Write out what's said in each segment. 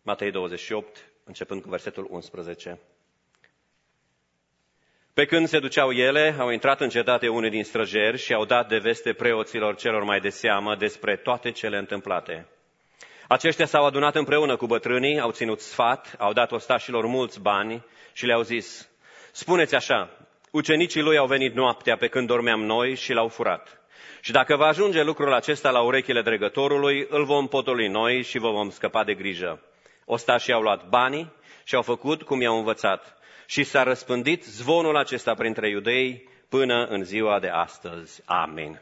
Matei 28, începând cu versetul 11. Pe când se duceau ele, au intrat în cetate unii din străjeri și au dat de veste preoților celor mai de seamă despre toate cele întâmplate. Aceștia s-au adunat împreună cu bătrânii, au ținut sfat, au dat ostașilor mulți bani și le-au zis: spuneți așa, ucenicii lui au venit noaptea pe când dormeam noi și l-au furat. Și dacă va ajunge lucrul acesta la urechile dregătorului, îl vom potoli noi și vă vom scăpa de grijă. Ostașii au luat banii și au făcut cum i-au învățat. Și s-a răspândit zvonul acesta printre iudei până în ziua de astăzi. Amin.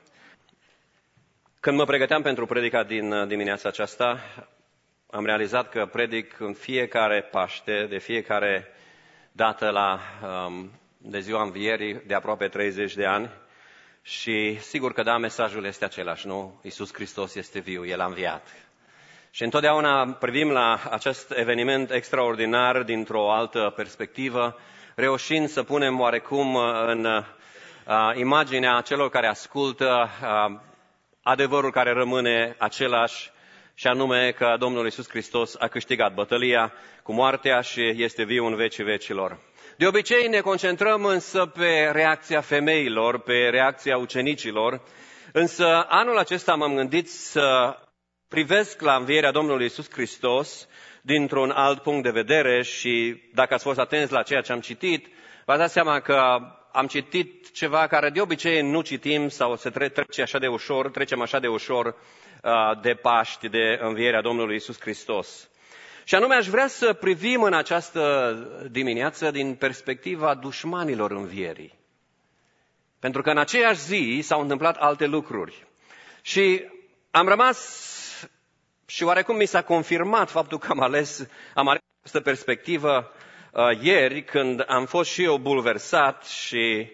Când mă pregăteam pentru predica din dimineața aceasta, am realizat că predic în fiecare Paște, de fiecare dată de ziua Învierii, de aproape 30 de ani. Și sigur că da, mesajul este același, nu? Iisus Hristos este viu, El a înviat. Și întotdeauna privim la acest eveniment extraordinar dintr-o altă perspectivă, reușind să punem oarecum în imaginea celor care ascultă adevărul care rămâne același, și anume că Domnul Iisus Hristos a câștigat bătălia cu moartea și este viu în vecii vecilor. De obicei ne concentrăm însă pe reacția femeilor, pe reacția ucenicilor, însă anul acesta m-am gândit să privesc la învierea Domnului Iisus Hristos dintr-un alt punct de vedere și dacă ați fost atenți la ceea ce am citit, v-ați dat seama că am citit ceva care de obicei nu citim sau se trecem așa de ușor de Paști, de învierea Domnului Iisus Hristos. Și anume aș vrea să privim în această dimineață din perspectiva dușmanilor învierii. Pentru că în aceeași zi s-au întâmplat alte lucruri. Și am rămas și oarecum mi s-a confirmat faptul că am ales această perspectivă ieri, când am fost și eu bulversat și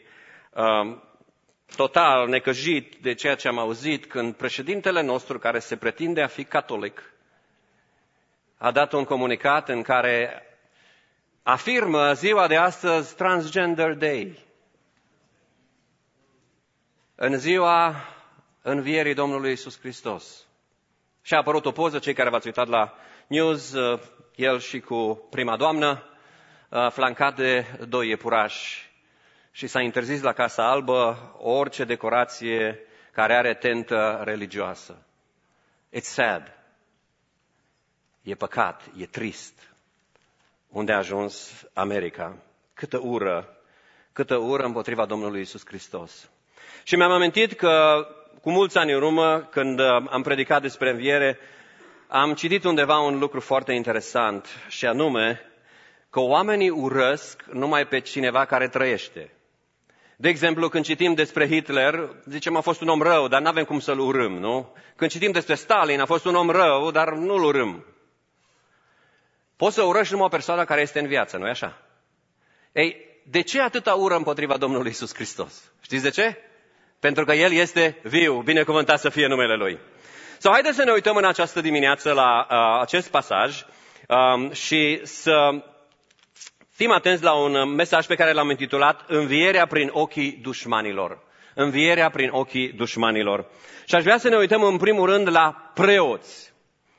total necăjit de ceea ce am auzit, când președintele nostru, care se pretinde a fi catolic, a dat un comunicat în care afirmă ziua de astăzi Transgender Day, în ziua învierii Domnului Iisus Hristos. Și a apărut o poză, cei care v-ați uitat la news, el și cu prima doamnă, flancat de 2 iepurași. Și s-a interzis la Casa Albă orice decorație care are tentă religioasă. It's sad. E păcat, e trist. Unde a ajuns America? Câtă ură împotriva Domnului Iisus Hristos. Și mi-am amintit că cu mulți ani în urmă, când am predicat despre înviere, am citit undeva un lucru foarte interesant, și anume că oamenii urăsc numai pe cineva care trăiește. De exemplu, când citim despre Hitler, zicem a fost un om rău, dar nu avem cum să-l urâm, nu? Când citim despre Stalin, a fost un om rău, dar nu-l urâm. Poți să urăști numai o persoană care este în viață, nu-i așa? Ei, de ce atâta ură împotriva Domnului Iisus Hristos? Știți de ce? Pentru că El este viu, binecuvântat să fie numele Lui. Sau haideți să ne uităm în această dimineață la acest pasaj și să fim atenți la un mesaj pe care l-am intitulat Învierea prin ochii dușmanilor. Învierea prin ochii dușmanilor. Și aș vrea să ne uităm în primul rând la preoți.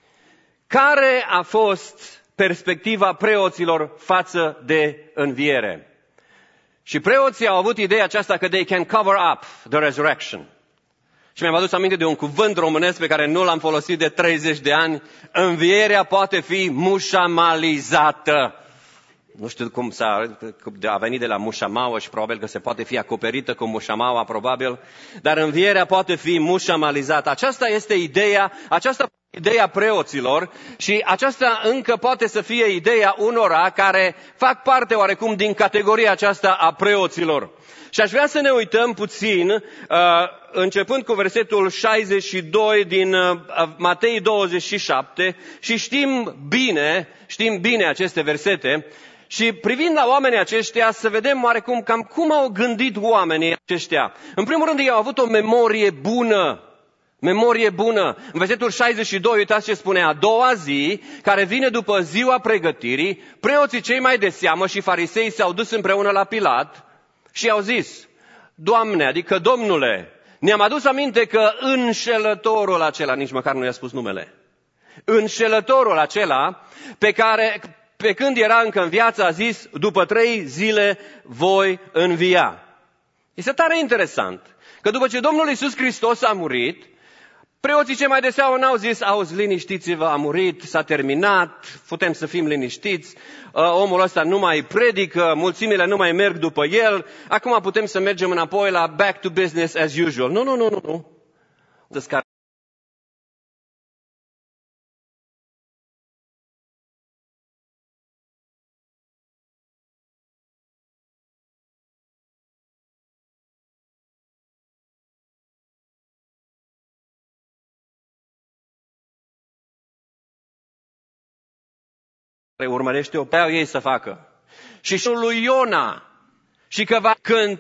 Care a fost perspectiva preoților față de înviere? Și preoții au avut ideea aceasta că they can cover up the resurrection. Și mi-am adus aminte de un cuvânt românesc pe care nu l-am folosit de 30 de ani. Învierea poate fi mușamalizată. Nu știu cum a venit de la mușamauă și probabil că se poate fi acoperită cu mușamaua, probabil. Dar învierea poate fi mușamalizată. Aceasta este ideea preoților și aceasta încă poate să fie ideea unora care fac parte oarecum din categoria aceasta a preoților. Și aș vrea să ne uităm puțin, începând cu versetul 62 din Matei 27, și știm bine aceste versete, și privind la oamenii aceștia să vedem oarecum cam cum au gândit oamenii aceștia. În primul rând, ei au avut o memorie bună. Memorie bună. În versetul 62, uitați ce spune: a doua zi, care vine după ziua pregătirii, preoții cei mai de seamă și farisei s-au dus împreună la Pilat și i-au zis: Doamne, adică Domnule, ne-am adus aminte că înșelătorul acela, nici măcar nu i-a spus numele, Înșelătorul acela pe când era încă în viață, a zis, după 3 zile voi învia. Este tare interesant că după ce Domnul Iisus Hristos a murit, preoții cei mai de seamă n-au zis, auzi, liniștiți-vă, a murit, s-a terminat, putem să fim liniștiți, omul ăsta nu mai predică, mulțimile nu mai merg după el, acum putem să mergem înapoi la back to business as usual. Nu. Urmărește-o pe ei să facă. Și lui Iona. Și că va cânta.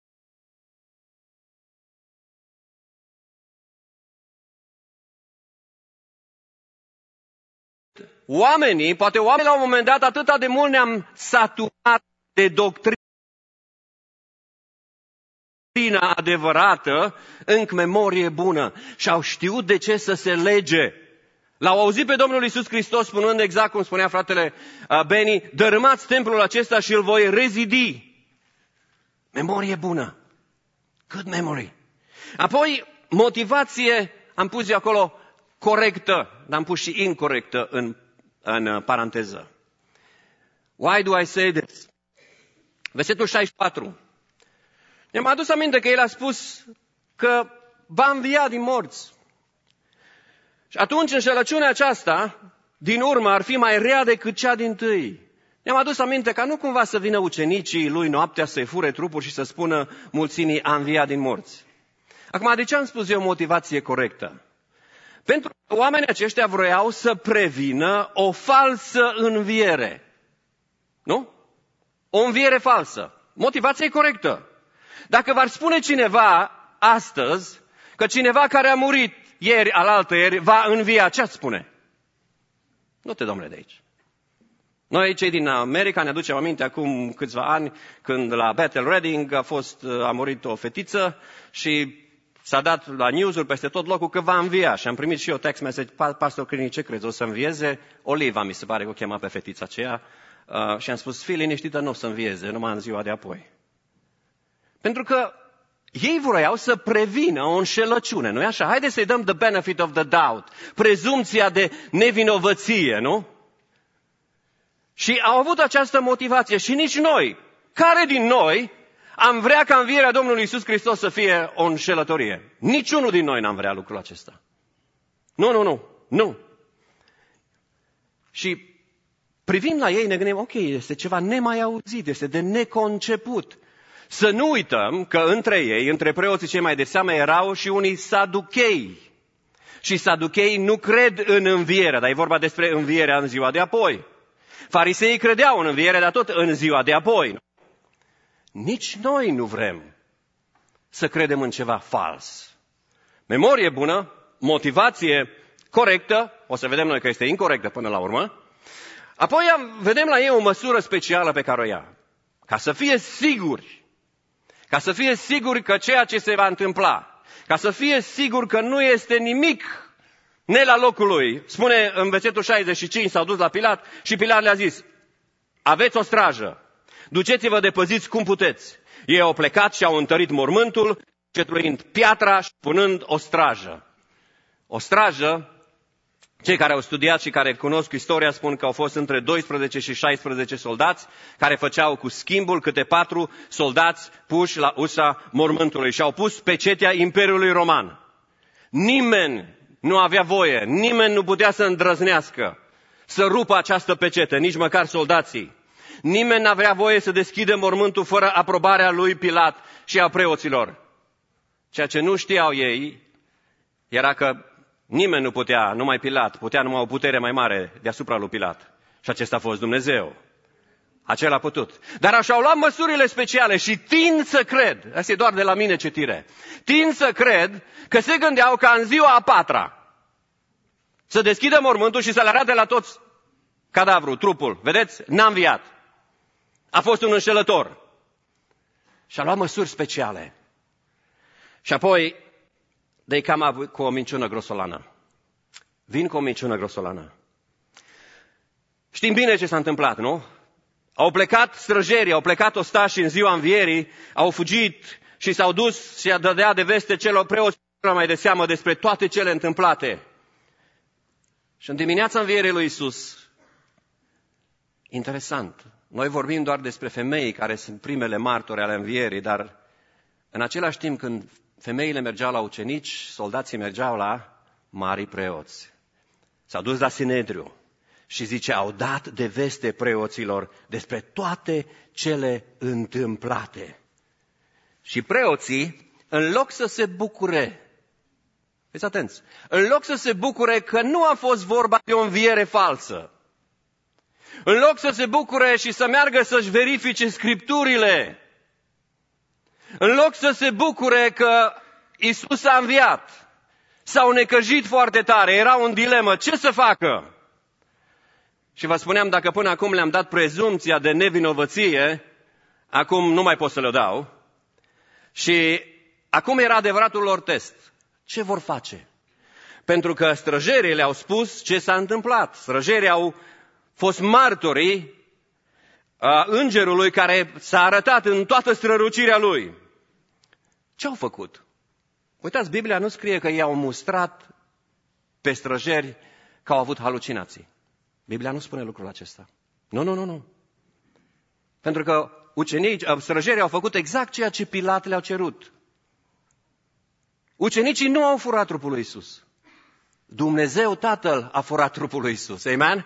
Poate oamenii la un moment dat atâta de mult ne-am saturat de doctrină adevărată, încă memorie bună. Și au știut de ce să se lege. L-au auzit pe Domnul Iisus Hristos spunând exact cum spunea fratele Beni, dărâmați templul acesta și îl voi rezidi. Memorie bună. Good memory. Apoi, motivație, am pus eu acolo corectă, dar am pus și incorectă în paranteză. Why do I say this? Versetul 64. Mi-am adus aminte că el a spus că va învia din morți. Și atunci înșelăciunea aceasta, din urmă, ar fi mai rea decât cea dintâi. Mi-am adus aminte ca nu cumva să vină ucenicii lui noaptea să-i fure trupul și să spună mulțimii a înviat din morți. Acum, de ce am spus eu motivație corectă? Pentru că oamenii aceștia vroiau să prevină o falsă înviere. Nu? O înviere falsă. Motivație corectă. Dacă v-ar spune cineva astăzi că cineva care a murit ieri, alaltăieri, va învia, ce ați spune? Nu te, domnule, de aici. Noi, cei din America, ne aducem aminte acum câțiva ani, când la Bethel Reading a murit o fetiță și s-a dat la news-uri peste tot locul că va învia. Și am primit și eu text message, pastor Crini, ce crezi, o să învieze? Oliva, mi se pare că o chema pe fetița aceea. Și am spus, fii liniștită, nu o să învieze, numai în ziua de apoi. Pentru că ei vroiau să prevină o înșelăciune, nu-i așa? Haideți să-i dăm the benefit of the doubt, prezumția de nevinovăție, nu? Și au avut această motivație și nici noi, care din noi am vrea ca învierea Domnului Iisus Hristos să fie o înșelătorie? Niciunul din noi n-am vrea lucrul acesta. Nu. Și privind la ei ne gândim, ok, este ceva nemai auzit, este de neconceput. Să nu uităm că între ei, între preoții cei mai de seamă, erau și unii saduchei. Și saducheii nu cred în înviere, dar e vorba despre învierea în ziua de apoi. Fariseii credeau în înviere, dar tot în ziua de apoi. Nici noi nu vrem să credem în ceva fals. Memorie bună, motivație corectă, o să vedem noi că este incorectă până la urmă. Apoi vedem la ei o măsură specială pe care o ia. Ca să fie siguri că ceea ce se va întâmpla, ca să fie sigur că nu este nimic ne la locul lui. Spune în versetul 65, s-au dus la Pilat și Pilat le-a zis, aveți o strajă, duceți-vă de păziți cum puteți. Ei au plecat și au întărit mormântul, cetluind piatra și punând o strajă. O strajă, cei care au studiat și care cunosc istoria spun că au fost între 12 și 16 soldați care făceau cu schimbul câte 4 soldați puși la ușa mormântului și au pus pecetea Imperiului Roman. Nimeni nu avea voie, nimeni nu putea să îndrăznească să rupă această pecete, nici măcar soldații. Nimeni nu avea voie să deschidă mormântul fără aprobarea lui Pilat și a preoților. Ceea ce nu știau ei era că nimeni nu putea, numai Pilat, putea numai o putere mai mare deasupra lui Pilat. Și acesta a fost Dumnezeu. Acela a putut. Dar așa au luat măsurile speciale și tind să cred, asta e doar de la mine citire, tind să cred că se gândeau ca în ziua a 4-a să deschidă mormântul și să le arate la toți cadavrul, trupul. Vedeți? N-a înviat. A fost un înșelător. Și a luat măsuri speciale. Și apoi they come up cu o minciună grosolană. vin cu o minciună grosolană. Știm bine ce s-a întâmplat, nu? Au plecat străjerii, au plecat ostașii în ziua învierii, au fugit și s-au dus și a dădea de veste celor preoți mai de seamă despre toate cele întâmplate. Și în dimineața învierii lui Iisus, interesant, noi vorbim doar despre femei care sunt primele martori ale învierii, dar în același timp când femeile mergeau la ucenici, soldații mergeau la mari preoți. S-au dus la Sinedriu și zice, au dat de veste preoților despre toate cele întâmplate. Și preoții, în loc să se bucure, fiți atenți, în loc să se bucure că nu a fost vorba de o înviere falsă, în loc să se bucure și să meargă să-și verifice scripturile, în loc să se bucure că Iisus a înviat, s-au necăjit foarte tare, erau în dilemă, ce să facă? Și vă spuneam, dacă până acum le-am dat prezumția de nevinovăție, acum nu mai pot să le dau. Și acum era adevăratul lor test. Ce vor face? Pentru că străjerii le-au spus ce s-a întâmplat. Străjerii au fost martorii îngerului care s-a arătat în toată strălucirea lui. Ce au făcut? Uitați, Biblia nu scrie că i-au mustrat pe străjeri că au avut halucinații. Biblia nu spune lucrul acesta. Nu. Pentru că străjerii au făcut exact ceea ce Pilat le-au cerut. Ucenicii nu au furat trupul lui Iisus. Dumnezeu Tatăl a furat trupul lui Iisus. Amen?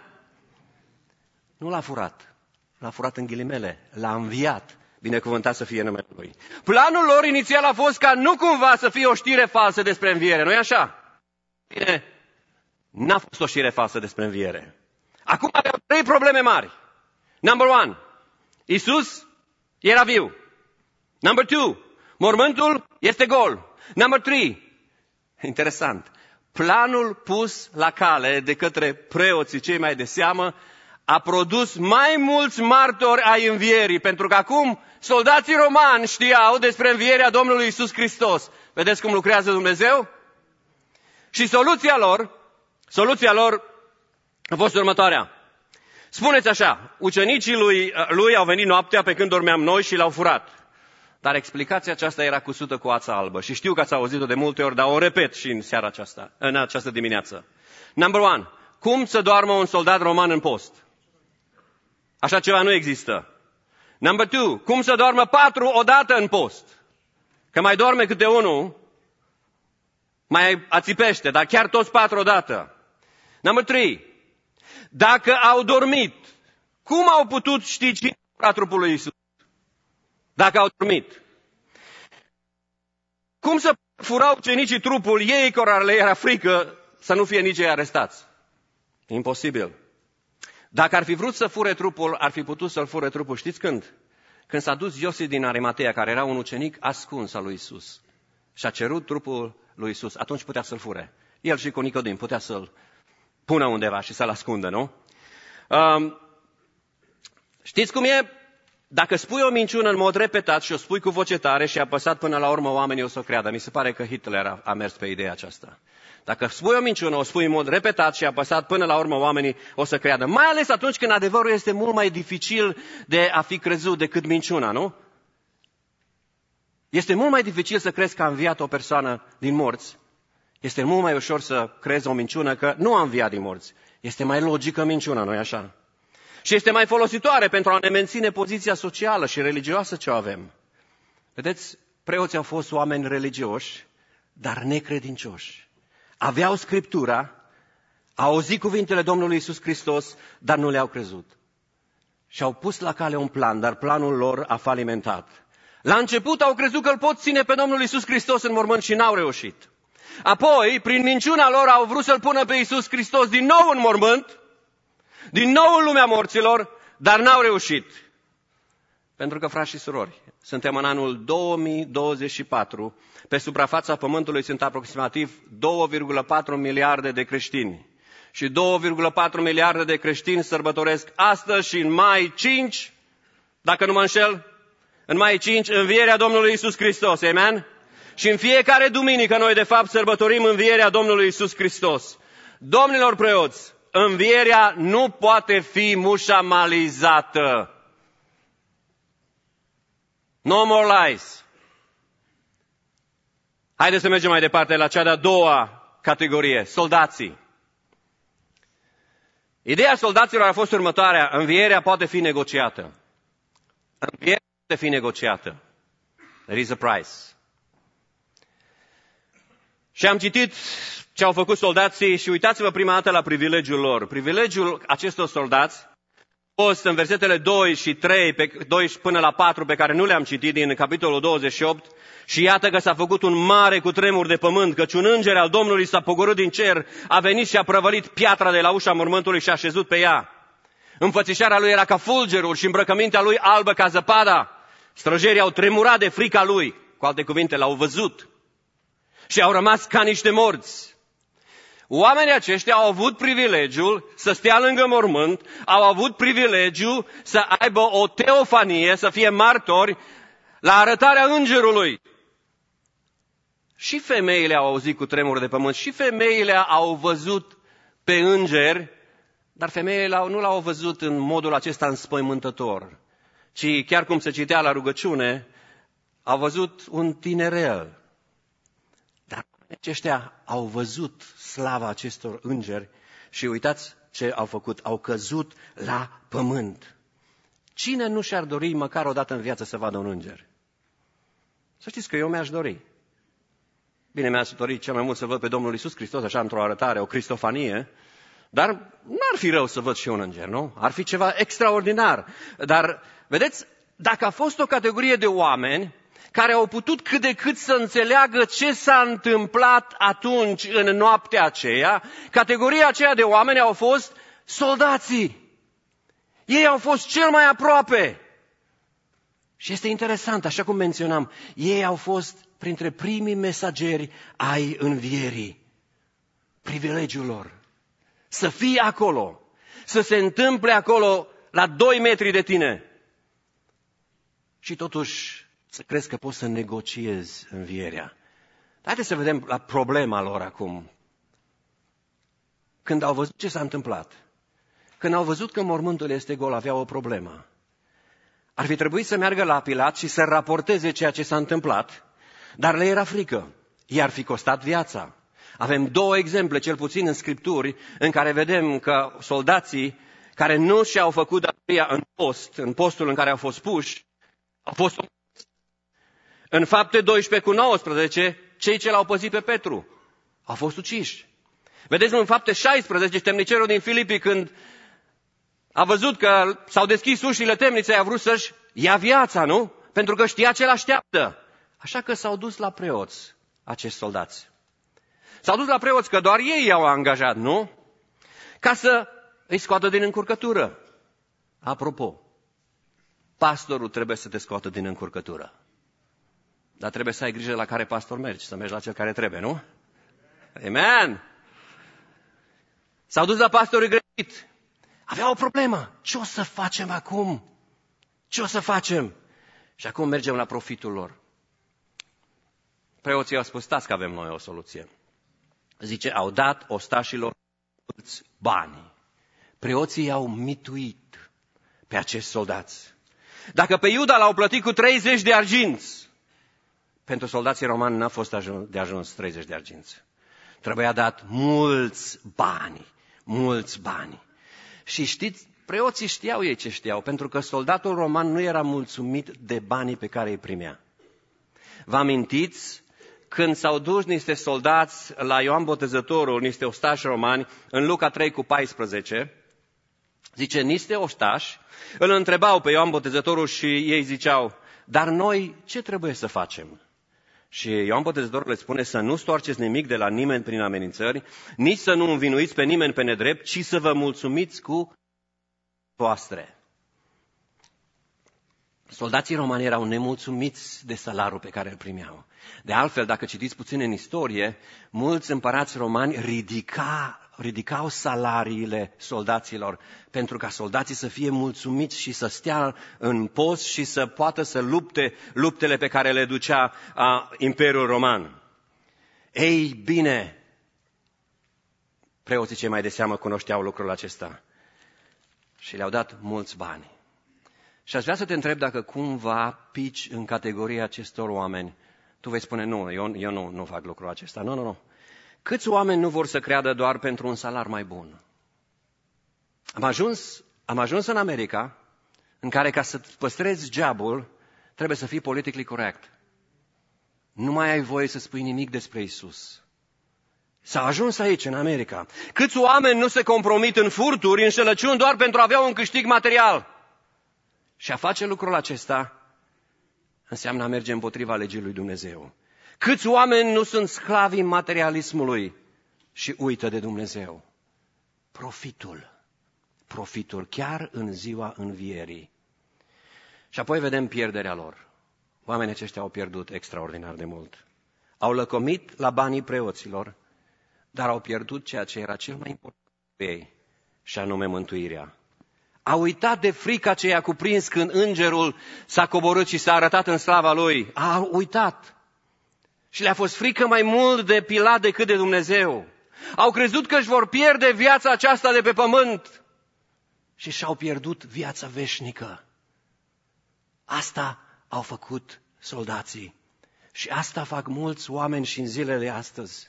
Nu l-a furat. L-a furat în ghilimele. L-a înviat. Binecuvântat să fie numele Lui. Planul lor inițial a fost ca nu cumva să fie o știre falsă despre înviere. Nu-i așa? Bine, n-a fost o știre falsă despre înviere. Acum aveau 3 probleme mari. Number 1. Iisus era viu. Number 2. Mormântul este gol. Number 3. Interesant. Planul pus la cale de către preoții cei mai de seamă a produs mai mulți martori ai învierii, pentru că acum soldații romani știau despre învierea Domnului Iisus Hristos. Vedeți cum lucrează Dumnezeu? Și soluția lor a fost următoarea. Spuneți așa, ucenicii lui au venit noaptea pe când dormeam noi și l-au furat. Dar explicația aceasta era cusută cu ața albă. Și știu că ați auzit-o de multe ori, dar o repet și în această dimineață. Number 1. Cum să doarmă un soldat roman în post? Așa ceva nu există. Number 2. Cum să doarmă 4 odată în post? Că mai doarme câte unul, mai ațipește, dar chiar toți 4 odată. Number 3. Dacă au dormit, cum au putut ști cine a trupul lui Iisus? Dacă au dormit. Cum să furau ucenicii trupul ei, cărora le era frică să nu fie nici ei arestați? Imposibil. Dacă ar fi vrut să fure trupul, ar fi putut să-l fure trupul. Știți când? Când s-a dus Iosif din Arimatea, care era un ucenic ascuns al lui Iisus, și a cerut trupul lui Iisus, atunci putea să-l fure. El și cu Nicodim putea să-l pună undeva și să-l ascundă, nu? Știți cum e? Dacă spui o minciună în mod repetat și o spui cu voce tare și apăsat, până la urmă oamenii o să o creadă. Mi se pare că Hitler a mers pe ideea aceasta. Dacă spui o minciună, o spui în mod repetat și apăsat, până la urmă oamenii o să creadă. Mai ales atunci când adevărul este mult mai dificil de a fi crezut decât minciuna, nu? Este mult mai dificil să crezi că a înviat o persoană din morți. Este mult mai ușor să crezi o minciună că nu a înviat din morți. Este mai logică minciuna, nu-i așa? Și este mai folositoare pentru a ne menține poziția socială și religioasă ce o avem. Vedeți, preoții au fost oameni religioși, dar necredincioși. Aveau Scriptura, au auzit cuvintele Domnului Iisus Hristos, dar nu le-au crezut. Și au pus la cale un plan, dar planul lor a falimentat. La început au crezut că îl pot ține pe Domnul Iisus Hristos în mormânt și n-au reușit. Apoi, prin minciuna lor, au vrut să-L pună pe Iisus Hristos din nou în mormânt, din nou în lumea morților, dar n-au reușit. Pentru că, frați și surori, suntem în anul 2024, pe suprafața Pământului sunt aproximativ 2,4 miliarde de creștini. Și 2,4 miliarde de creștini sărbătoresc astăzi și în mai 5, dacă nu mă înșel, în mai 5, învierea Domnului Iisus Hristos, amen? Și în fiecare duminică noi de fapt sărbătorim învierea Domnului Iisus Hristos. Domnilor preoți, învierea nu poate fi mușamalizată. No more lies. Haideți să mergem mai departe la cea de-a doua categorie, soldații. Ideea soldaților a fost următoarea: învierea poate fi negociată. Învierea poate fi negociată. There is a price. Și am citit ce au făcut soldații și uitați-vă prima dată la privilegiul lor. Privilegiul acestor soldați a fost în versetele 2 și 3, 2 până la 4, pe care nu le-am citit din capitolul 28, și iată că s-a făcut un mare cutremur de pământ, căci un înger al Domnului s-a pogorât din cer, a venit și a prăvălit piatra de la ușa mormântului și a șezut pe ea. Înfățișarea lui era ca fulgerul și îmbrăcămintea lui albă ca zăpada. Străjerii au tremurat de frica lui, cu alte cuvinte, l-au văzut și au rămas ca niște morți. Oamenii aceștia au avut privilegiul să stea lângă mormânt, au avut privilegiul să aibă o teofanie, să fie martori la arătarea îngerului. Și femeile au auzit cu tremur de pământ, și femeile au văzut pe îngeri, dar femeile nu l-au văzut în modul acesta înspăimântător, ci chiar cum se citea la rugăciune, au văzut un tinerel. Dar aceștia au văzut slava acestor îngeri și uitați ce au făcut, au căzut la pământ. Cine nu și-ar dori măcar o dată în viață să vadă un înger? Să știți că eu mi-aș dori. Bine, mi-aș dori cel mai mult să văd pe Domnul Iisus Hristos așa într-o arătare, o cristofanie, dar n-ar fi rău să văd și un înger, nu? Ar fi ceva extraordinar. Dar, vedeți, dacă a fost o categorie de oameni care au putut cât de cât să înțeleagă ce s-a întâmplat atunci în noaptea aceea, categoria aceea de oameni au fost soldații. Ei au fost cel mai aproape. Și este interesant, așa cum menționam, ei au fost printre primii mesageri ai învierii. Privilegiul lor. Să fii acolo, să se întâmple acolo la 2 metri de tine. Și totuși să crezi că poți să negociezi învierea. Haideți să vedem la problema lor acum. Când au văzut ce s-a întâmplat, când au văzut că mormântul este gol, aveau o problemă. Ar fi trebuit să meargă la Pilat și să raporteze ceea ce s-a întâmplat, dar le era frică. I-ar fi costat viața. Avem 2 exemple, cel puțin în Scripturi, în care vedem că soldații care nu și-au făcut datoria în postul în care au fost puși, au fost. În Fapte 12:19, cei ce l-au păzit pe Petru au fost uciși. Vedeți în Fapte 16, temnicerul din Filipi, când a văzut că s-au deschis ușile temniței, a vrut să-și ia viața, nu? Pentru că știa ce l-așteaptă. Așa că s-au dus la preoți, acești soldați. S-au dus la preoți, că doar ei i-au angajat, nu? Ca să îi scoată din încurcătură. Apropo, pastorul trebuie să te scoată din încurcătură. Dar trebuie să ai grijă la care pastor mergi, să mergi la cel care trebuie, nu? Amen! S-au dus la pastorul greșit. Avea o problemă. Ce o să facem acum? Ce o să facem? Și acum mergem la profitul lor. Preoții au spus, stați că avem noi o soluție. Zice, au dat ostașilor mulți bani. Preoții i-au mituit pe acești soldați. Dacă pe Iuda l-au plătit cu 30 de arginți, pentru soldații romani n-a fost de ajuns 30 de arginți. Trebuia dat mulți bani, mulți bani. Și știți, preoții știau ei ce știau, pentru că soldatul roman nu era mulțumit de banii pe care îi primea. Vă amintiți când s-au dus niște soldați la Ioan Botezătorul, niște ostași romani, în Luca 3:14, zice, niște ostași îl întrebau pe Ioan Botezătorul și ei ziceau, dar noi ce trebuie să facem? Și Ioan Botezătorul le spune să nu stoarceți nimic de la nimeni prin amenințări, nici să nu învinuiți pe nimeni pe nedrept, ci să vă mulțumiți cu voastre. Soldații romani erau nemulțumiți de salarul pe care îl primeau. De altfel, dacă citiți puțin în istorie, mulți împărați romani ridicau salariile soldaților pentru ca soldații să fie mulțumiți și să stea în post și să poată să lupte luptele pe care le ducea Imperiul Roman. Ei bine, Preoții cei mai de seamă cunoșteau lucrul acesta și le-au dat mulți bani. Și aș vrea să te întreb dacă cumva pici în categoria acestor oameni. Tu vei spune, nu, eu nu fac lucrul acesta. Nu. Câți oameni nu vor să creadă doar pentru un salar mai bun? Am ajuns în America, în care ca să păstrezi jobul, trebuie să fii politically corect. Nu mai ai voie să spui nimic despre Isus. S-a ajuns aici, în America. Câți oameni nu se compromit în furturi, înșelăciuni, doar pentru a avea un câștig material? Și a face lucrul acesta înseamnă a merge împotriva legii lui Dumnezeu. Câți oameni nu sunt sclavii materialismului și uită de Dumnezeu? Profitul, chiar în ziua învierii. Și apoi vedem pierderea lor. Oamenii aceștia au pierdut extraordinar de mult. Au lăcomit la banii preoților, dar au pierdut ceea ce era cel mai important pentru ei, și anume mântuirea. Au uitat de frica ce i-a cuprins când îngerul s-a coborât și s-a arătat în slava lui. Au uitat. Și le-a fost frică mai mult de Pilat decât de Dumnezeu. Au crezut că își vor pierde viața aceasta de pe pământ și și-au pierdut viața veșnică. Asta au făcut soldații și asta fac mulți oameni și în zilele astăzi.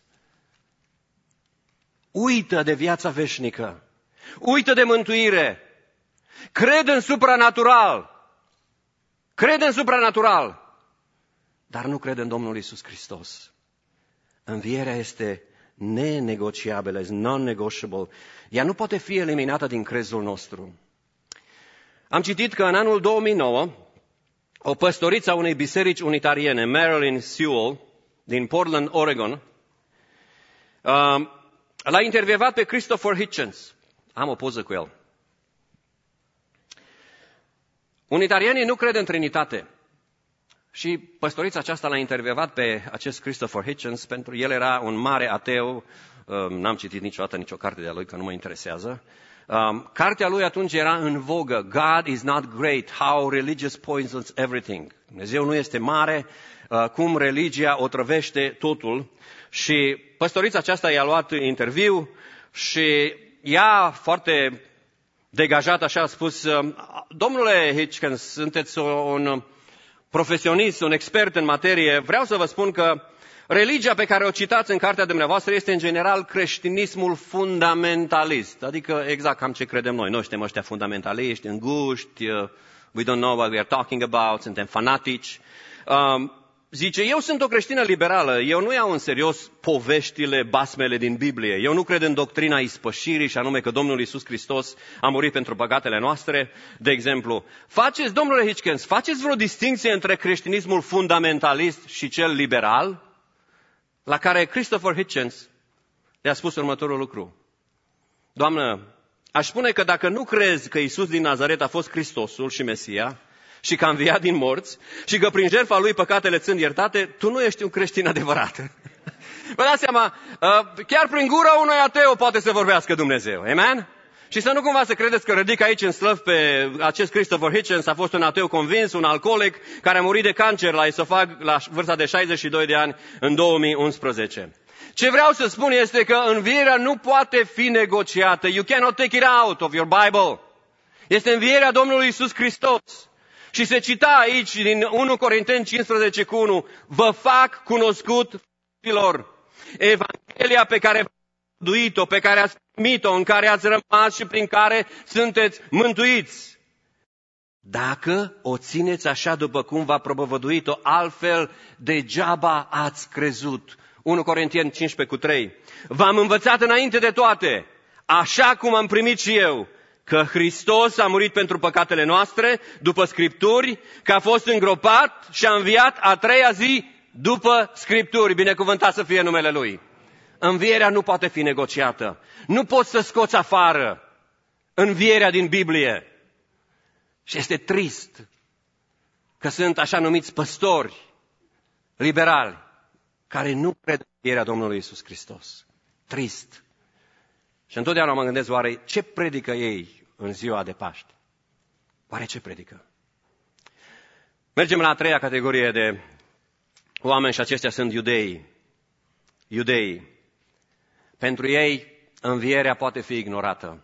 Uită de viața veșnică, uită de mântuire, cred în supranatural, dar nu cred în Domnul Iisus Hristos. Învierea este nenegociabilă, este non-negotiable. Ea nu poate fi eliminată din crezul nostru. Am citit că în anul 2009, o păstoriță a unei biserici unitariene, Marilyn Sewell, din Portland, Oregon, l-a intervievat pe Christopher Hitchens. Am o poză cu el. Unitarienii nu cred în Trinitate. Și păstorița aceasta l-a intervievat pe acest Christopher Hitchens, pentru el era un mare ateu, n-am citit niciodată nicio carte de-a lui, că nu mă interesează. Cartea lui atunci era în vogă, God is not great, how religious poisons everything. Dumnezeu nu este mare, cum religia otrăvește totul. Și păstorița aceasta i-a luat interviu și ea, foarte degajat, așa a spus, domnule Hitchens, sunteți un profesionist, un expert în materie, vreau să vă spun că religia pe care o citați în cartea dumneavoastră este în general creștinismul fundamentalist, adică exact cam ce credem noi. Noi suntem ăștia fundamentaliști, înguști, we don't know what we are talking about, suntem fanatici. Zice, eu sunt o creștină liberală, eu nu iau în serios poveștile, basmele din Biblie. Eu nu cred în doctrina ispășirii, și anume că Domnul Iisus Hristos a murit pentru păcatele noastre. De exemplu, domnule Hitchens, faceți vreo distinție între creștinismul fundamentalist și cel liberal? La care Christopher Hitchens le-a spus următorul lucru. Doamnă, aș spune că dacă nu crezi că Iisus din Nazaret a fost Hristosul și Mesia, și că a înviat din morți și că prin jertfa lui păcatele sunt iertate, tu nu ești un creștin adevărat. Vă dați seama, chiar prin gura unui ateu poate să vorbească Dumnezeu. Amen? Și să nu cumva să credeți că ridic aici în slăv pe acest Christopher Hitchens, a fost un ateu convins, un alcoolic, care a murit de cancer la esofag la vârsta de 62 de ani în 2011. Ce vreau să spun este că învierea nu poate fi negociată. You cannot take it out of your Bible. Este învierea Domnului Iisus Hristos. Și se cita aici din 1 Corinteni 15:1, vă fac cunoscut fraților Evanghelia pe care ați duit-o, pe care ați primit-o, în care ați rămas și prin care sunteți mântuiți. Dacă o țineți așa după cum v-a propovăduit-o, altfel degeaba ați crezut. 1 Corinteni 15:3, v-am învățat înainte de toate, așa cum am primit și eu, că Hristos a murit pentru păcatele noastre, după Scripturi, că a fost îngropat și a înviat a treia zi după Scripturi. Binecuvântat să fie numele Lui. Învierea nu poate fi negociată. Nu poți să scoți afară învierea din Biblie. Și este trist că sunt așa numiți păstori liberali care nu cred în învierea Domnului Iisus Hristos. Trist. Și întotdeauna mă gândesc, oare ce predică ei în ziua de Paște? Oare ce predică? Mergem la a treia categorie de oameni și aceștia sunt iudeii. Iudeii. Pentru ei, învierea poate fi ignorată.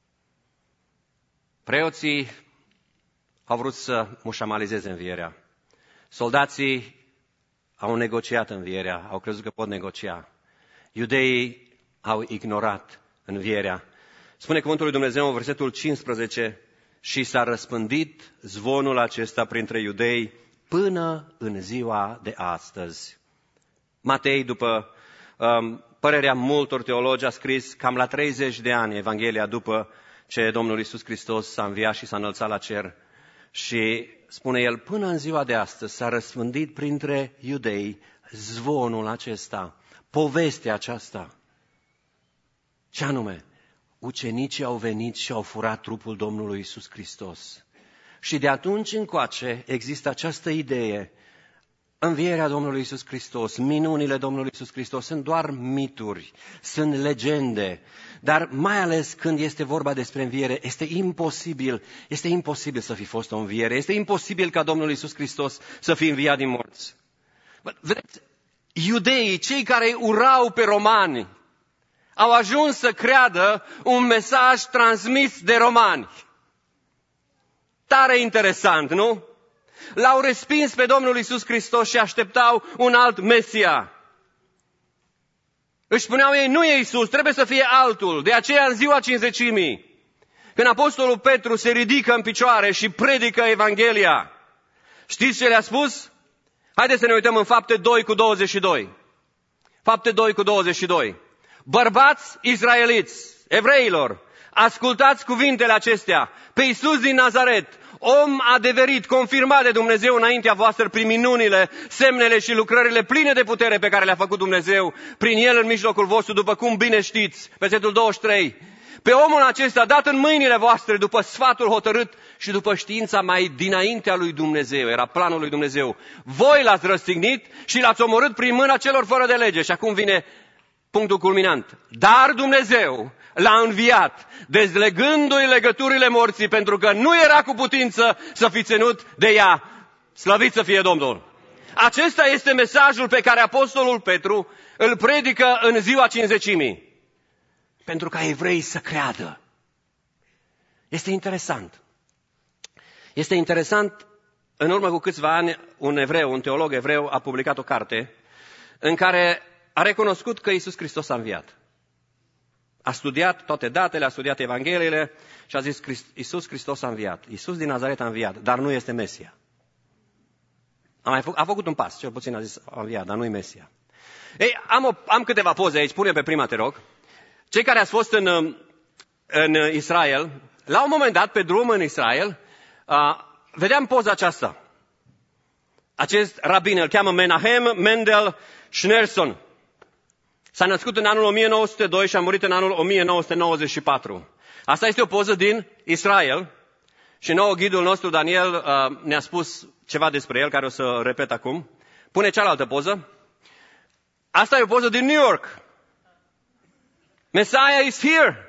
Preoții au vrut să mușamalizeze învierea. Soldații au negociat învierea, au crezut că pot negocia. Iudeii au ignorat învierea. Spune cuvântul lui Dumnezeu în versetul 15: și s-a răspândit zvonul acesta printre iudei până în ziua de astăzi. Matei, după părerea multor teologi, a scris cam la 30 de ani Evanghelia după ce Domnul Iisus Hristos s-a înviat și s-a înălțat la cer. Și spune el, până în ziua de astăzi s-a răspândit printre iudei zvonul acesta, povestea aceasta. Ce anume? Ucenicii au venit și au furat trupul Domnului Iisus Hristos. Și de atunci încoace există această idee. Învierea Domnului Iisus Hristos, minunile Domnului Iisus Hristos sunt doar mituri, sunt legende, dar mai ales când este vorba despre înviere, este imposibil să fi fost o înviere, este imposibil ca Domnul Iisus Hristos să fi înviat din morți. Vedeți, iudeii, cei care urau pe romani, au ajuns să creadă un mesaj transmis de romani. Tare interesant, nu? L-au respins pe Domnul Iisus Hristos și așteptau un alt Mesia. Își spuneau ei, nu e Iisus, trebuie să fie altul. De aceea, în ziua Cincizecimii, când Apostolul Petru se ridică în picioare și predică Evanghelia, știți ce le-a spus? Haideți să ne uităm în Fapte 2:22. Fapte 2:22. Bărbați izraeliți, evreilor, ascultați cuvintele acestea. Pe Iisus din Nazaret, om adeverit, confirmat de Dumnezeu înaintea voastră prin minunile, semnele și lucrările pline de putere pe care le-a făcut Dumnezeu prin El în mijlocul vostru, după cum bine știți. Versetul 23. Pe omul acesta dat în mâinile voastre după sfatul hotărât și după știința mai dinaintea lui Dumnezeu, era planul lui Dumnezeu. Voi l-ați răstignit și l-ați omorât prin mâna celor fără de lege. Și acum vine punctul culminant. Dar Dumnezeu l-a înviat, dezlegându-i legăturile morții, pentru că nu era cu putință să fi ținut de ea. Slăvit să fie Domnul! Acesta este mesajul pe care Apostolul Petru îl predică în ziua Cincizecimii. Pentru ca evreii să creadă. Este interesant. Este interesant, în urmă cu câțiva ani, un teolog evreu, a publicat o carte în care a recunoscut că Iisus Hristos a înviat. A studiat toate datele, a studiat Evangheliile și a zis, Iisus Hristos a înviat. Iisus din Nazaret a înviat, dar nu este Mesia. A făcut un pas, cel puțin a zis, a înviat, dar nu-i Mesia. Ei, am câteva poze aici, pune pe prima, te rog. Cei care ați fost în Israel, la un moment dat, pe drum în Israel, vedeam poza aceasta. Acest rabin, îl cheamă Menahem Mendel Schneerson. S-a născut în anul 1902 și a murit în anul 1994. Asta este o poză din Israel și nouă ghidul nostru, Daniel, ne-a spus ceva despre el, care o să repet acum. Pune cealaltă poză. Asta e o poză din New York. Messiah is here.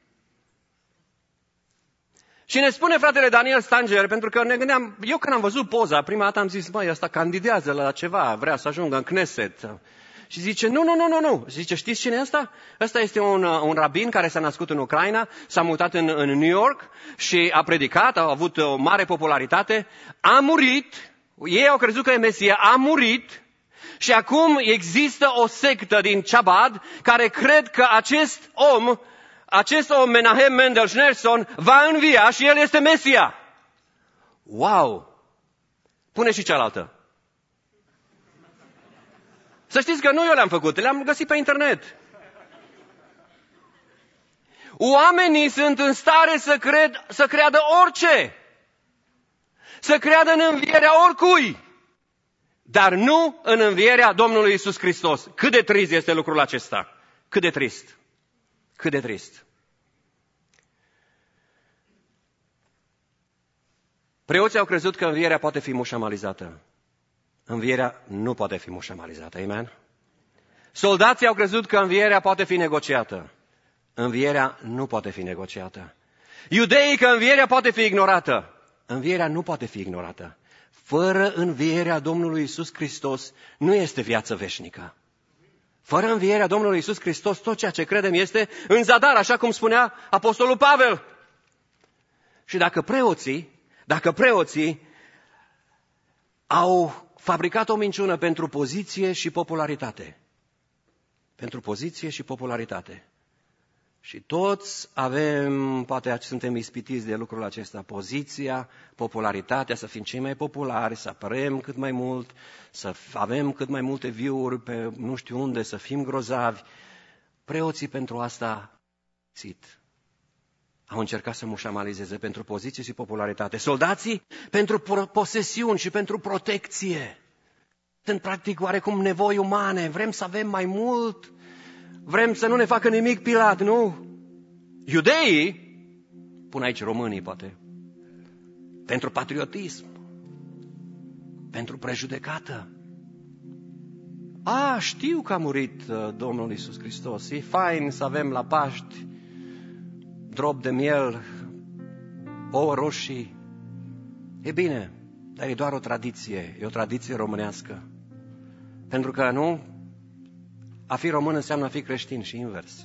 Și ne spune fratele Daniel Stanger, pentru că ne gândeam, eu când am văzut poza, prima dată am zis, măi, ăsta candidează la ceva, vrea să ajungă în Knesset. Și zice, nu. Zice, știți cine e ăsta? Ăsta este un rabin care s-a născut în Ucraina, s-a mutat în New York și a predicat, a avut o mare popularitate, a murit, ei au crezut că e Mesia, a murit și acum există o sectă din Chabad care cred că acest om, Menahem Mendel Schneerson, va învia și el este Mesia. Wow! Pune și cealaltă. Să știți că nu eu le-am făcut, le-am găsit pe internet. Oamenii sunt în stare să creadă orice. Să creadă în învierea oricui. Dar nu în învierea Domnului Iisus Hristos. Cât de trist este lucrul acesta. Cât de trist. Cât de trist. Preoții au crezut că învierea poate fi mușamalizată. Învierea nu poate fi mușamalizată. Amen? Soldații au crezut că învierea poate fi negociată. Învierea nu poate fi negociată. Iudeii că învierea poate fi ignorată. Învierea nu poate fi ignorată. Fără învierea Domnului Iisus Hristos nu este viață veșnică. Fără învierea Domnului Iisus Hristos, tot ceea ce credem este în zadar, așa cum spunea Apostolul Pavel. Și dacă preoții au fabricat o minciună pentru poziție și popularitate, și toți avem, poate suntem ispitiți de lucrul acesta, poziția, popularitatea, să fim cei mai populari, să apărăm cât mai mult, să avem cât mai multe view-uri pe nu știu unde, să fim grozavi. Preoții pentru asta au încercat să mușamalizeze pentru poziție și popularitate. Soldații pentru posesiuni și pentru protecție. Sunt practic oarecum nevoi umane, vrem să avem mai mult, vrem să nu ne facă nimic Pilat, nu? Iudeii, pun aici românii poate, pentru patriotism, pentru prejudecată. Știu că a murit Domnul Iisus Hristos, e fain să avem la Paști drop de miel, ouă roșii. E bine, dar e doar o tradiție, e o tradiție românească. Pentru că nu, a fi român înseamnă a fi creștin și invers.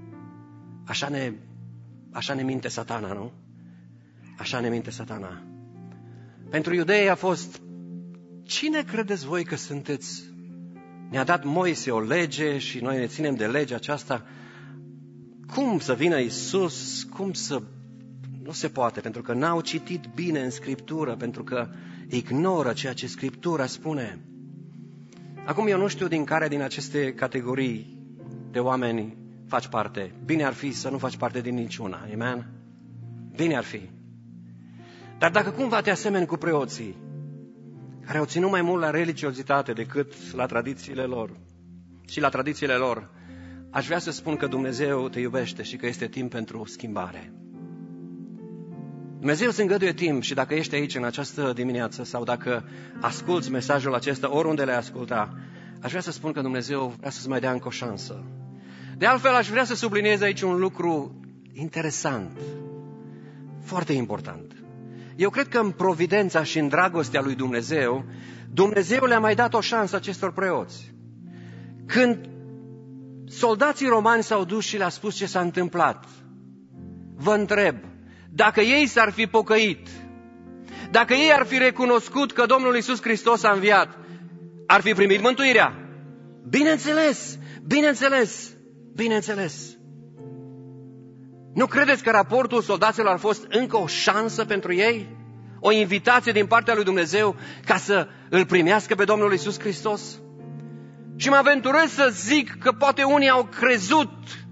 Așa ne minte Satana, nu? Așa ne minte Satana. Pentru iudei a fost, cine credeți voi că sunteți? Ne-a dat Moise o lege și noi ne ținem de legea aceasta. Cum să vină Iisus? Nu se poate, pentru că n-au citit bine în Scriptură, pentru că ignoră ceea ce Scriptura spune. Acum eu nu știu din care din aceste categorii de oameni faci parte. Bine ar fi să nu faci parte din niciuna. Amen? Bine ar fi. Dar dacă cumva te asemeni cu preoții, care au ținut mai mult la religiozitate decât la tradițiile lor, și la tradițiile lor, aș vrea să spun că Dumnezeu te iubește și că este timp pentru schimbare. Dumnezeu îți îngăduie timp și dacă ești aici în această dimineață sau dacă asculți mesajul acesta, oriunde le asculta, aș vrea să spun că Dumnezeu vrea să-ți mai dea încă o șansă. De altfel, aș vrea să subliniez aici un lucru interesant, foarte important. Eu cred că în providența și în dragostea lui Dumnezeu, Dumnezeu le-a mai dat o șansă acestor preoți. Când soldații romani s-au dus și le-a spus ce s-a întâmplat, vă întreb, dacă ei s-ar fi pocăit, dacă ei ar fi recunoscut că Domnul Iisus Hristos a înviat, ar fi primit mântuirea? Bineînțeles, bineînțeles, bineînțeles. Nu credeți că raportul soldaților a fost încă o șansă pentru ei? O invitație din partea lui Dumnezeu ca să îl primească pe Domnul Iisus Hristos? Și mă aventurez să zic că poate unii au crezut,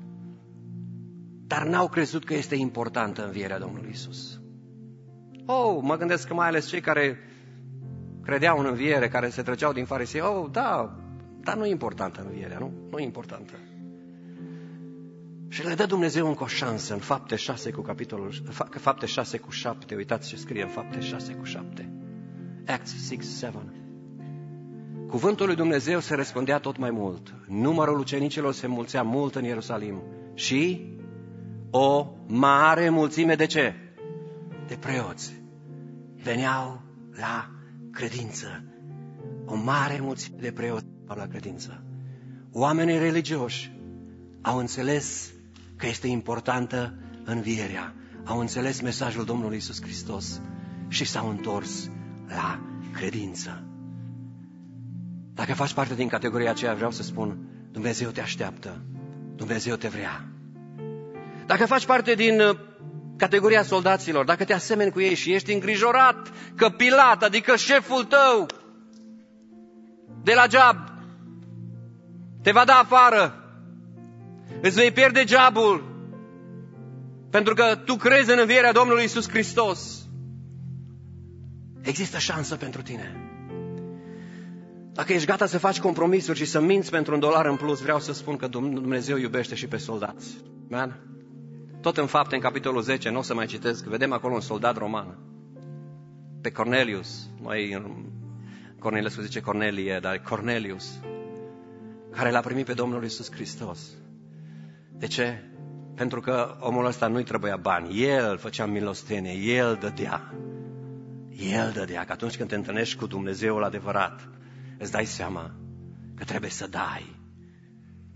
dar n-au crezut că este importantă învierea Domnului Iisus. Mă gândesc că mai ales cei care credeau în înviere, care se trăgeau din farisei, da, dar nu e importantă învierea, nu? Nu e importantă. Și le dă Dumnezeu încă o șansă în Fapte 6 cu 7, uitați ce scrie în Fapte 6 cu 7. Acts 6:7. Cuvântul lui Dumnezeu se răspândea tot mai mult. Numărul ucenicilor se înmulțea mult în Ierusalim. Și o mare mulțime de ce? De preoți. Veneau la credință. O mare mulțime de preoți veneau la credință. Oamenii religioși au înțeles că este importantă învierea. Au înțeles mesajul Domnului Iisus Hristos și s-au întors la credință. Dacă faci parte din categoria aceea, vreau să spun, Dumnezeu te așteaptă, Dumnezeu te vrea. Dacă faci parte din categoria soldaților, dacă te asemeni cu ei și ești îngrijorat că Pilat, adică șeful tău de la job, te va da afară, îți vei pierde jobul pentru că tu crezi în învierea Domnului Iisus Hristos, există șansă pentru tine. Dacă ești gata să faci compromisuri și să minți pentru $1 în plus, vreau să spun că Dumnezeu iubește și pe soldați. Man? Tot în Fapte, în capitolul 10, nu o să mai citesc, vedem acolo un soldat roman, pe Cornelius, Cornelius zice Cornelie, dar Cornelius, care l-a primit pe Domnul Iisus Hristos. De ce? Pentru că omul ăsta nu-i trebuia bani, el făcea milostenie, el dădea. El dădea, că atunci când te întâlnești cu Dumnezeul adevărat, îți dai seama că trebuie să dai.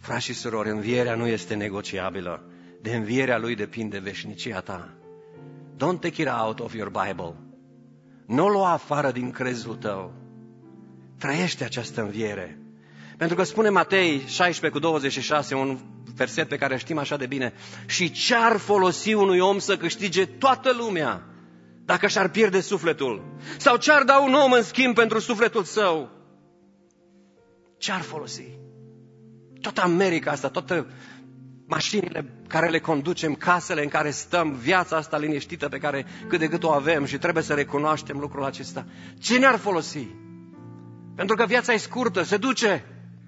Frați și surori, învierea nu este negociabilă. De învierea Lui depinde veșnicia ta. Don't take it out of your Bible. Nu o lua afară din crezul tău. Trăiește această înviere. Pentru că spune Matei 16:26, un verset pe care știm așa de bine. Și ce-ar folosi unui om să câștige toată lumea dacă și-ar pierde sufletul? Sau ce-ar da un om în schimb pentru sufletul său? Ce-ar folosi? Toată America asta, toate mașinile care le conducem, casele în care stăm, viața asta liniștită pe care cât de cât o avem și trebuie să recunoaștem lucrul acesta. Ce ne-ar folosi? Pentru că viața e scurtă, se duce.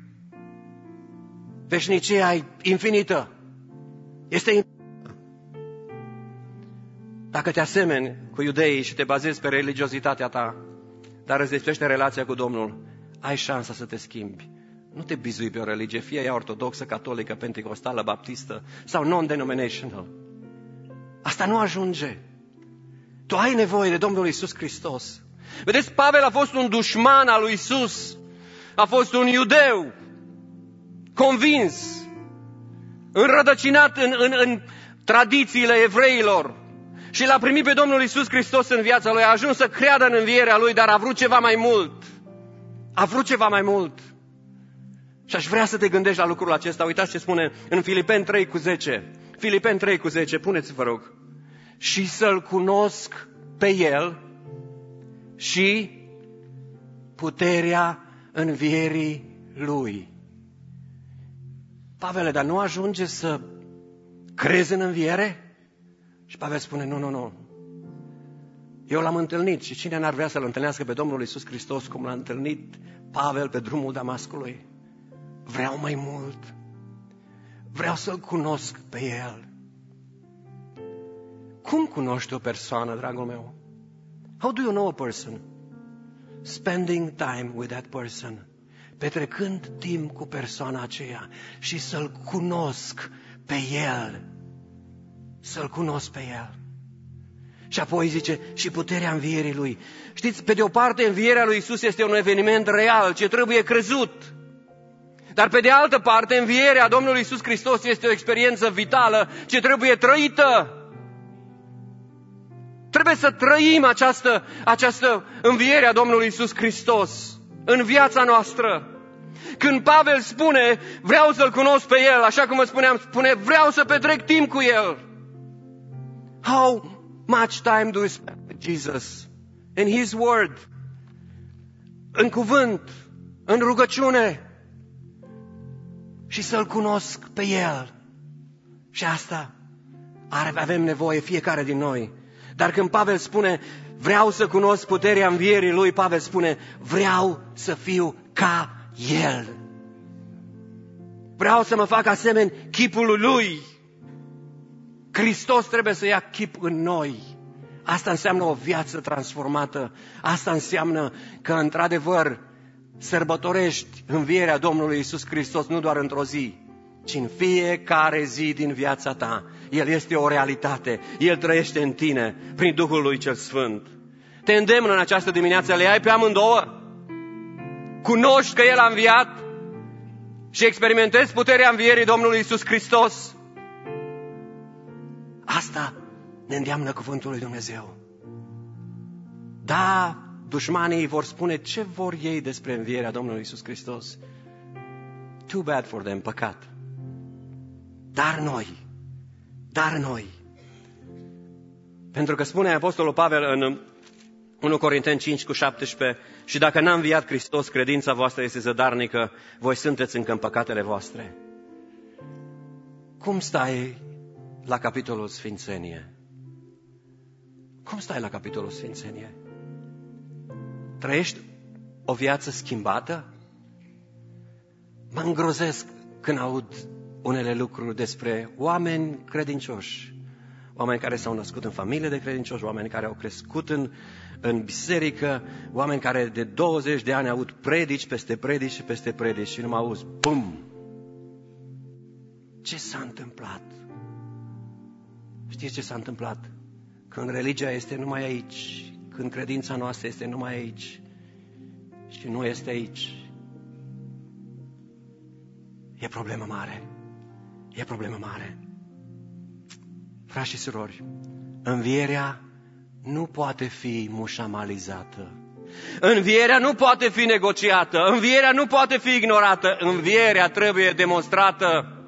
Veșnicia e infinită. Este infinită. Dacă te asemeni cu iudeii și te bazezi pe religiozitatea ta, dar îți despește relația cu Domnul, ai șansa să te schimbi. Nu te bizui pe o religie, fie ea ortodoxă, catolică, pentecostală, baptistă sau non-denominational. Asta nu ajunge. Tu ai nevoie de Domnul Iisus Hristos. Vedeți, Pavel a fost un dușman al lui Iisus. A fost un iudeu convins, înrădăcinat în tradițiile evreilor. Și l-a primit pe Domnul Iisus Hristos în viața lui. A ajuns să creadă în învierea lui, dar a vrut ceva mai mult. A vrut ceva mai mult. Și aș vrea să te gândești la lucrul acesta. Uitați ce spune în Filipeni 3:10. Filipeni 3:10, puneți, vă rog. Și să-L cunosc pe El și puterea învierii Lui. Pavele, dar nu ajunge să crezi în înviere? Și Pavel spune, nu. Eu l-am întâlnit și cine n-ar vrea să-L întâlnească pe Domnul Iisus Hristos cum l-a întâlnit Pavel pe drumul Damascului? Vreau mai mult. Vreau să-L cunosc pe El. Cum cunoști o persoană, dragul meu? How do you know a person? Spending time with that person. Petrecând timp cu persoana aceea și să-L cunosc pe El. Să-L cunosc pe El. Și apoi zice, și puterea învierii Lui. Știți, pe de o parte, învierea lui Iisus este un eveniment real, ce trebuie crezut. Dar pe de altă parte, învierea Domnului Iisus Hristos este o experiență vitală, ce trebuie trăită. Trebuie să trăim această înviere a Domnului Iisus Hristos în viața noastră. Când Pavel spune, vreau să-L cunosc pe El, așa cum vă spuneam, spune, vreau să petrec timp cu El. How much time do we spend with Jesus? In His Word, în cuvânt, în rugăciune și să-L cunosc pe El. Și asta avem nevoie fiecare din noi. Dar când Pavel spune, vreau să cunosc puterea învierii Lui, Pavel spune, vreau să fiu ca El. Vreau să mă fac asemeni chipul Lui. Hristos trebuie să ia chip în noi. Asta înseamnă o viață transformată. Asta înseamnă că, într-adevăr, sărbătorești învierea Domnului Iisus Hristos nu doar într-o zi, ci în fiecare zi din viața ta. El este o realitate. El trăiește în tine prin Duhul Lui Cel Sfânt. Te îndemn în această dimineață, le ai pe amândouă. Cunoști că El a înviat și experimentezi puterea învierii Domnului Iisus Hristos. Asta ne îndeamnă cuvântul lui Dumnezeu. Da, dușmanii vor spune ce vor ei despre învierea Domnului Iisus Hristos. Too bad for them, păcat. Dar noi, pentru că spune Apostolul Pavel în 1 Corinteni 5:17, și dacă n-a înviat Hristos, credința voastră este zădarnică, voi sunteți încă în păcatele voastre. Cum stai la capitolul Sfințenie? Cum stai la capitolul Sfințenie? Trăiești o viață schimbată? Mă îngrozesc când aud unele lucruri despre oameni credincioși, oameni care s-au născut în familie de credincioși, oameni care au crescut în biserică, oameni care de 20 de ani aud predici peste predici și peste predici și nu mă auzi, bum! Ce s-a întâmplat? Știți ce s-a întâmplat? Când religia este numai aici, când credința noastră este numai aici și nu este aici, E problemă mare. E problemă mare. Frați și surori, învierea nu poate fi mușamalizată. Învierea nu poate fi negociată. Învierea nu poate fi ignorată. Învierea trebuie demonstrată.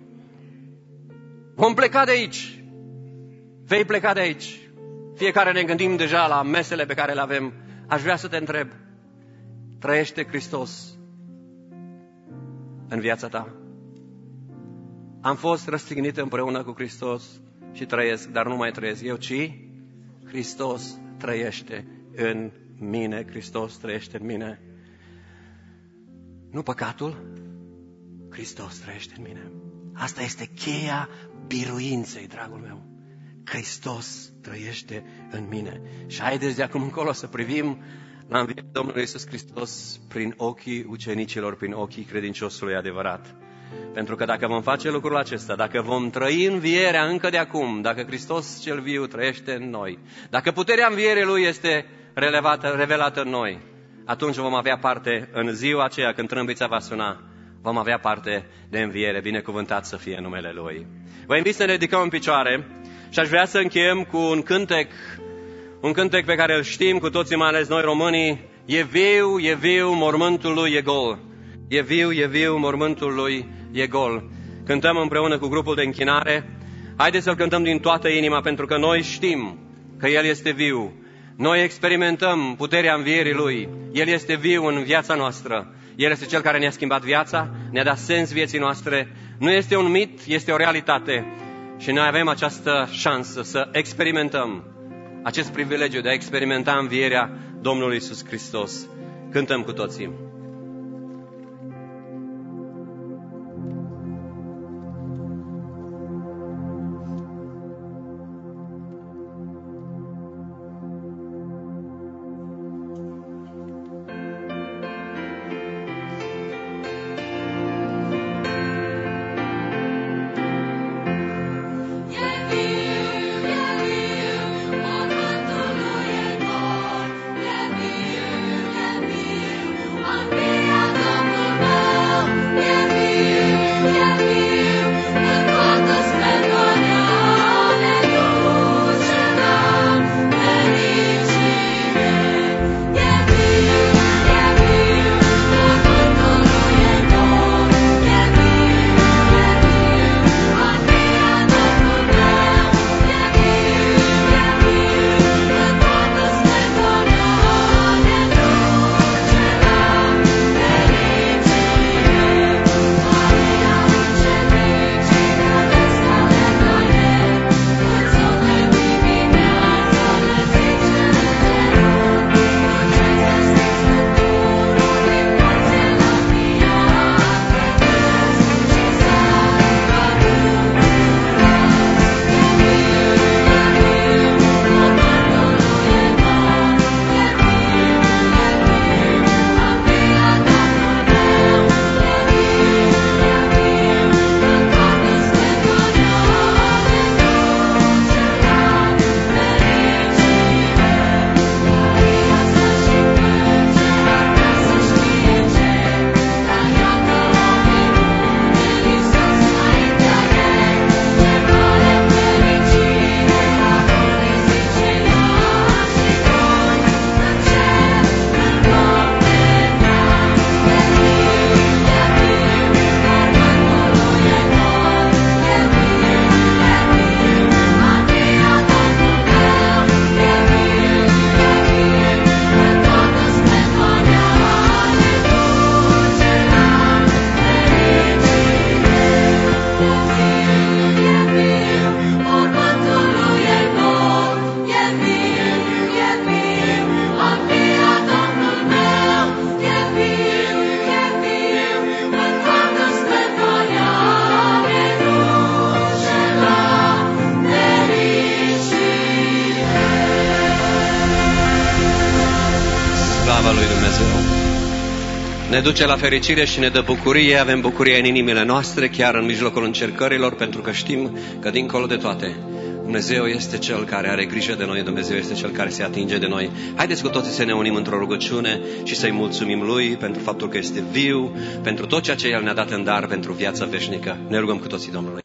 Vom pleca de aici. Vei pleca de aici. Fiecare ne gândim deja la mesele pe care le avem. Aș vrea să te întreb. Trăiește Hristos în viața ta? Am fost răstignit împreună cu Hristos și trăiesc, dar nu mai trăiesc eu, ci Hristos trăiește în mine. Hristos trăiește în mine. Nu păcatul, Hristos trăiește în mine. Asta este cheia biruinței, dragul meu. Hristos trăiește în mine. Și haideți de acum încolo să privim la învierea Domnului Iisus Hristos prin ochii ucenicilor, prin ochii credinciosului adevărat. Pentru că dacă vom face lucrul acesta, dacă vom trăi învierea încă de acum, dacă Hristos cel viu trăiește în noi, dacă puterea învierii Lui este revelată în noi, atunci vom avea parte, în ziua aceea când trâmbița va suna, vom avea parte de înviere. Binecuvântat să fie numele Lui. Vă invit să ne ridicăm în picioare și aș vrea să încheiem cu un cântec pe care îl știm cu toții, mai ales noi românii. E viu, mormântul lui e gol. E viu, mormântul lui e gol. Cântăm împreună cu grupul de închinare. Haideți să-l cântăm din toată inima, pentru că noi știm că El este viu. Noi experimentăm puterea învierii Lui. El este viu în viața noastră. El este Cel care ne-a schimbat viața, ne-a dat sens vieții noastre. Nu este un mit, este o realitate. Și noi avem această șansă să experimentăm acest privilegiu de a experimenta învierea Domnului Iisus Hristos. Cântăm cu toții. Ne duce la fericire și ne dă bucurie, avem bucurie în inimile noastre, chiar în mijlocul încercărilor, pentru că știm că dincolo de toate Dumnezeu este Cel care are grijă de noi, Dumnezeu este Cel care se atinge de noi. Haideți cu toții să ne unim într-o rugăciune și să-i mulțumim Lui pentru faptul că este viu, pentru tot ceea ce El ne-a dat în dar pentru viața veșnică. Ne rugăm cu toții Domnului.